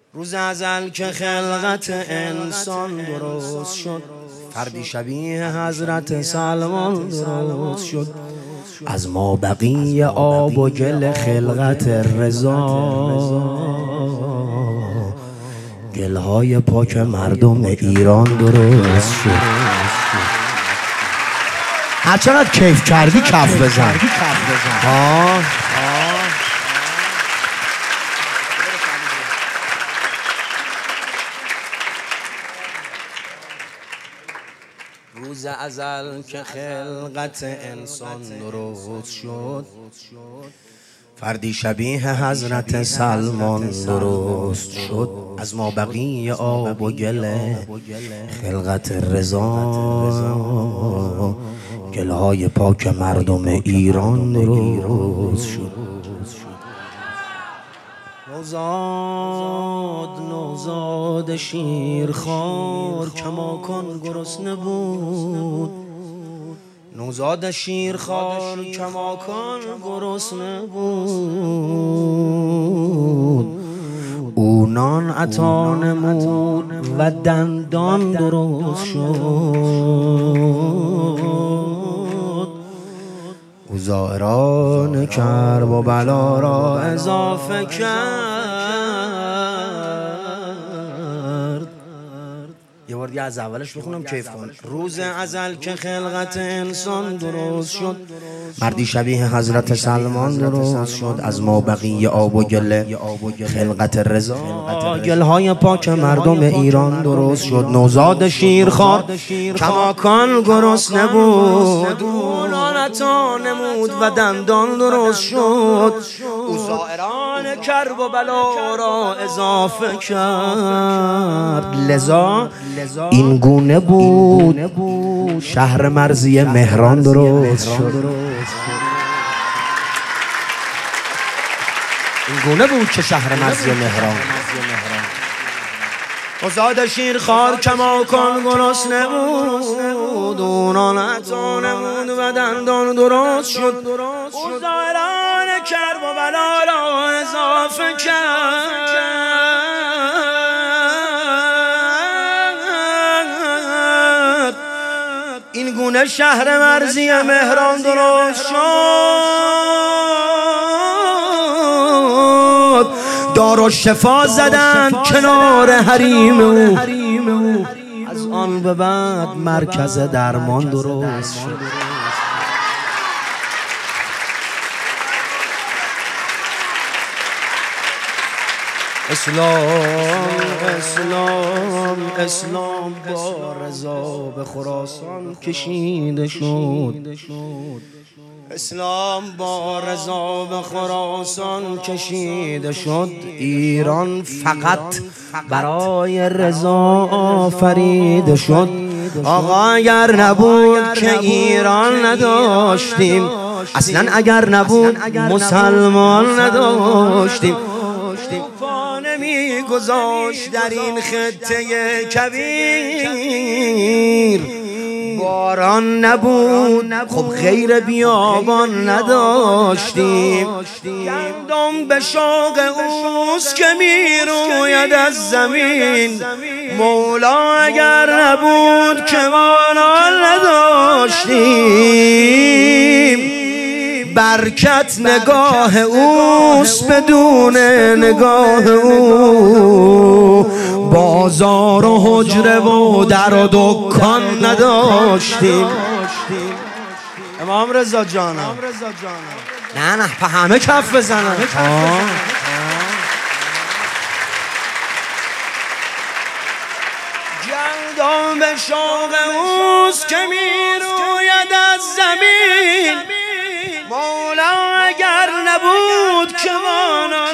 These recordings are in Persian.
روز ازل که خلقت انسان درست شد، فردی شبیه حضرت سلمان درست شد. از ما بقیه آب و گل خلقت رضا، گلهای پاک مردم ایران درست شد. هرچقدر کیف کردی کف بزن. روز ازل که خلقت انسان درست شد، فردی شبیه حضرت سلمان درست شد. از ما بقیه آب و گل خلقت رضا، گلهای پاک مردم ایران درست شد. نوزاد شیرخوار کماکان گرسنه بود، نوزاد شیرخوار کماکان گرسنه بود. او نان عطا نمود و دندان درست شد. او زائران کرب و بلا را اضافه کرد. یه بار دیگه از اولش بخونم کیف کن. روز ازل که خلقت انسان درست شد، مردی شبیه حضرت سلمان درست شد. از ما بقیه آب و گل خلقت رضا، گلهای پاک مردم ایران درست شد. نوزاد شیرخوار کماکان گرسنه بود، نان عطا نمود و دندان درست شد. او زائران کرب و بلا را اضافه کرد. لذا این گونه بود شهر مرزی مهران درست شد. این گونه بود که شهر مرزی مهران. نوزاد شیرخوار کماکان گرسنه بود، نان عطا نمود و دندان درست شد. او زائران کرب و بلا را اضافه کرد. این گونه شهر مرزی مهران درست شد. دارالشفا زدند کنار حریم او، از آن به بعد مرکز درمان درست شد. اسلام با رضا به خراسان کشیده شد. اسلام با رضا به خراسان کشیده شد. ایران فقط برای رضا آفریده شد. آقا اگر نبود که ایران نداشتیم، اصلا اگر نبود مسلمان نداشتیم. پا نمی گذاشت در این خطه کبیر. باران نبود خب غیر بیابان نداشتیم. گندم به شاق اوست که می روید از زمین. مولا اگر نبود که ما نان نداشتیم. برکت نگاه اوست بدون نگاه او. بازار و حجره و در و دکان نداشتیم. امام رضا جانم نه په همه کف بزنن. گندم به شاق اوست که می روید از زمین. مولا اگر نبود که ما نان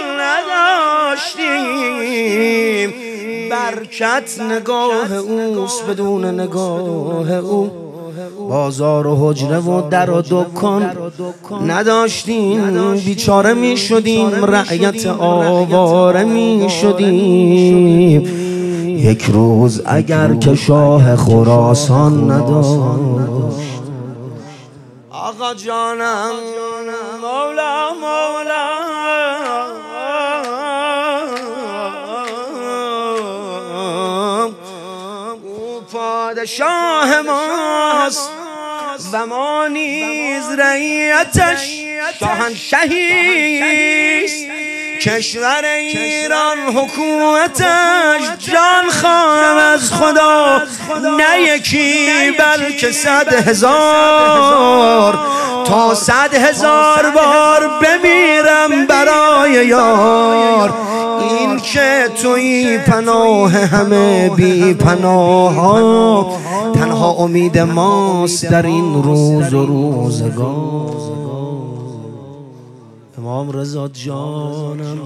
نداشتیم. برکت نگاه اوست بدون نگاه او. بازار و حجره و در و دکان نداشتیم. بیچاره می شدیم، رعیت آواره می شدیم. یک روز اگر که شاه خراسان نداشت. آقا جانم مولا مولا پادشاه ماست و ما نیز رعیتش شاهنشهیست. کشور ایران حکومتش جان خواهم از خدا، نه یکی بلکه 100,000 تا 100,000 بار بمیرم برای یار. این که توی پناه همه بی پناه ها، تنها امید ماست در این روز و روزگار. امام رضا جانم،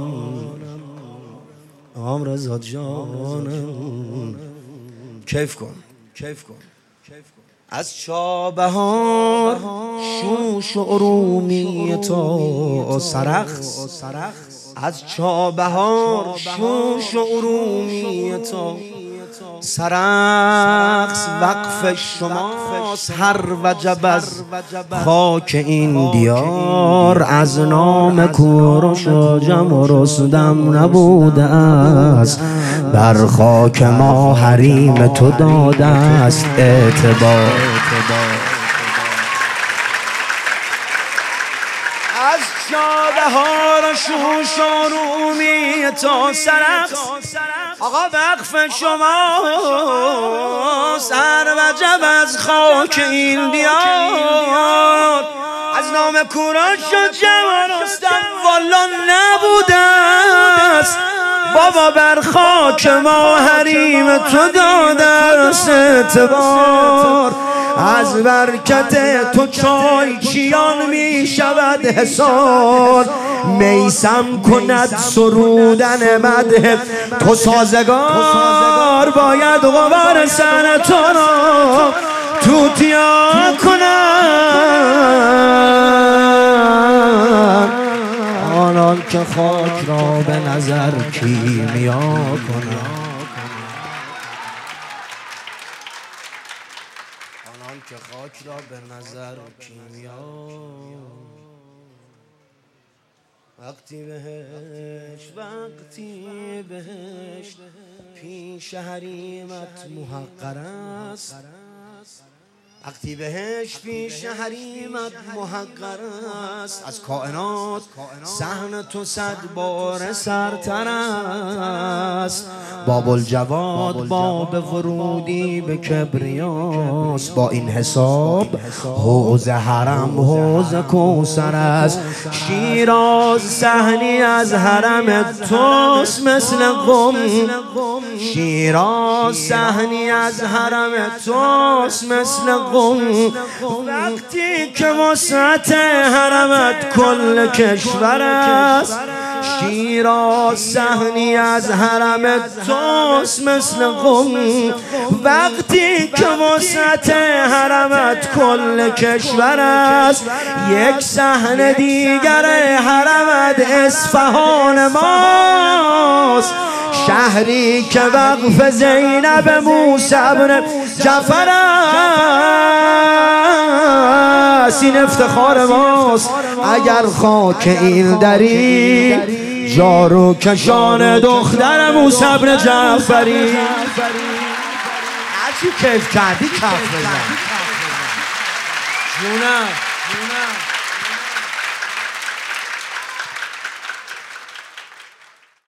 امام رضا جانم، کیف کن کیف کن. از چابهار شوش و ارومی تا سرخس، از چابهار شوش و ارومی تا سرخس. وقف شماست هر وجب از خاک این دیار. از نام کوروش و جم و رستم نبوده است، بر خاک ما حریم تو داده است اعتبار. از چابهار شوش و رومی تا سرخس، آقا وقف شما سر و جب از خاک این دیار. از نام کوروش و جم و رستم والا نبوده است، بابا بر خاک ما حریم تو داده است اعتبار. از برکت تو چای چیان می شود حصار. میسم کند سرودن مدح تو سازگار. باید غبار سر تو را توتیا کنند، آنان که خاک را به نظر کیمیا کنند. آنان که خاک را به نظر کیمیا. وقتی بهشت پیش حریمت محقر است. وقتی بهشت پیش حریمت محقر است. از کائنات صحن تو 100 بار سرتر است. باب الجواد باب ورودی به کبریاست. با این حساب حوض حرم حوض کوثر است. شیراز صحنی از حرم توست مثل قم. شیراز صحنی از حرم توست مثل قم. وقتی که وسعت حرمت کل کشور است. شیراز صحنی از حرم توست مثل قم. وقتی که وسعت حرمت کل کشور است. یک صحن دیگر حرمت اصفهان ماست. شهری که وقف زینب موسی بن جعفر است. این افتخار ماست. اگر خاک این دری جارو کشان دختر موسی بن جعفری. هرچی کیف کردی کف بزن جونم.